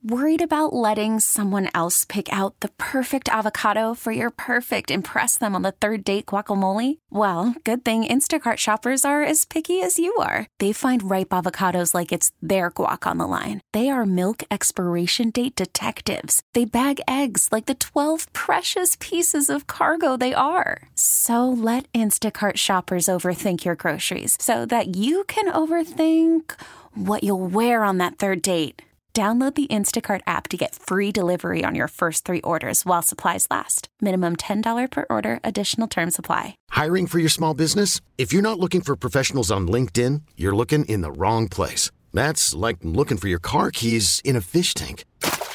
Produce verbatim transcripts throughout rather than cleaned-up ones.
Worried about letting someone else pick out the perfect avocado for your perfect impress them on the third date guacamole? Well, good thing Instacart shoppers are as picky as you are. They find ripe avocados like it's their guac on the line. They are milk expiration date detectives. They bag eggs like the twelve precious pieces of cargo they are. So let Instacart shoppers overthink your groceries so that you can overthink what you'll wear on that third date. Download the Instacart app to get free delivery on your first three orders while supplies last. Minimum ten dollars per order. Additional terms apply. Hiring for your small business? If you're not looking for professionals on LinkedIn, you're looking in the wrong place. That's like looking for your car keys in a fish tank.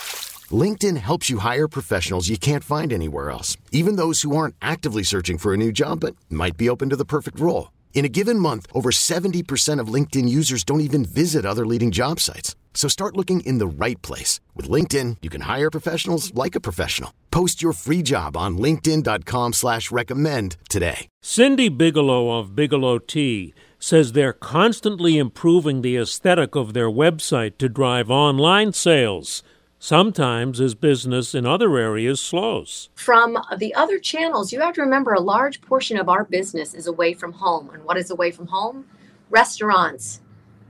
LinkedIn helps you hire professionals you can't find anywhere else, even those who aren't actively searching for a new job but might be open to the perfect role. In a given month, over seventy percent of LinkedIn users don't even visit other leading job sites. So start looking in the right place. With LinkedIn, you can hire professionals like a professional. Post your free job on linkedin.com slash recommend today. Cindy Bigelow of Bigelow Tea says they're constantly improving the aesthetic of their website to drive online sales, sometimes as business in other areas slows. From the other channels, you have to remember a large portion of our business is away from home. And what is away from home? Restaurants,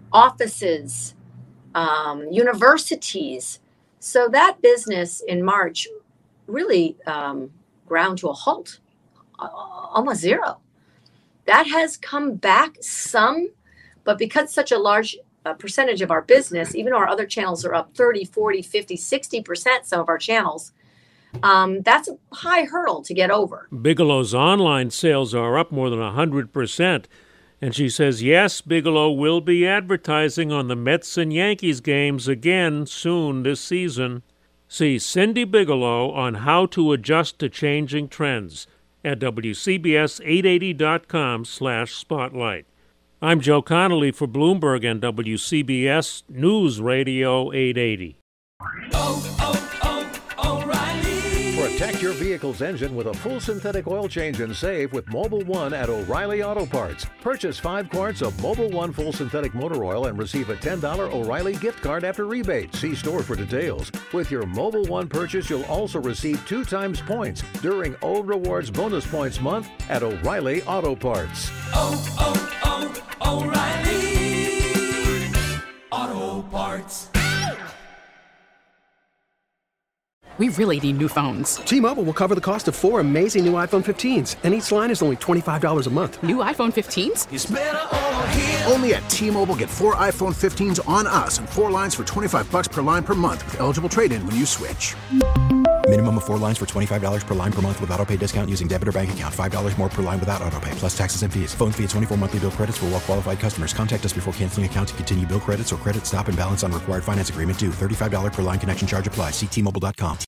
offices, um, universities. So that business in March really um, ground to a halt, uh, almost zero. That has come back some, but because such a large uh, percentage of our business, even though our other channels are up thirty, forty, fifty, sixty percent, some of our channels, um, that's a high hurdle to get over. Bigelow's online sales are up more than one hundred percent. And she says, yes, Bigelow will be advertising on the Mets and Yankees games again soon this season. See Cindy Bigelow on how to adjust to changing trends at W C B S eight eighty dot com slash spotlight. I'm Joe Connolly for Bloomberg and W C B S News Radio eight eighty. Oh, oh, oh, O'Reilly. Protect your vehicle's engine with a full synthetic oil change and save with Mobil one at O'Reilly Auto Parts. Purchase five quarts of Mobil one full synthetic motor oil and receive a ten dollars O'Reilly gift card after rebate. See store for details. With your Mobil one purchase, you'll also receive two times points during O Rewards Bonus Points Month at O'Reilly Auto Parts. Oh, oh, oh, O'Reilly Auto Parts. We really need new phones. T-Mobile will cover the cost of four amazing new iPhone fifteens, and each line is only twenty-five dollars a month. New iPhone fifteens? It's better over here. Only at T-Mobile, get four iPhone fifteens on us and four lines for twenty-five dollars per line per month with eligible trade-in when you switch. Minimum of four lines for twenty-five dollars per line per month with autopay discount using debit or bank account. five dollars more per line without autopay, plus taxes and fees. Phone fee at twenty-four monthly bill credits for well-qualified customers. Contact us before canceling account to continue bill credits or credit stop and balance on required finance agreement due. thirty-five dollars per line connection charge applies. See T Mobile dot com.